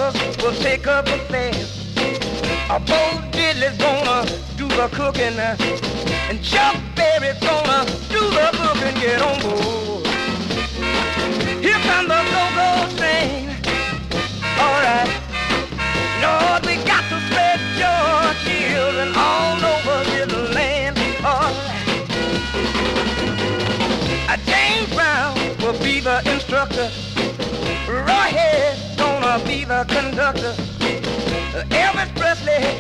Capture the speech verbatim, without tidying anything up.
Brothers will take up a fast. A Bo Diddley's gonna do the cooking, uh, and Chuck Berry's gonna do the cooking. Get on board. Here comes the go-go train. All right. Lord, we got to spread your children all over this land. All right. Uh, James Brown will be the instructor. Roy Head's gonna be the conductor. Uh, Elvis Presley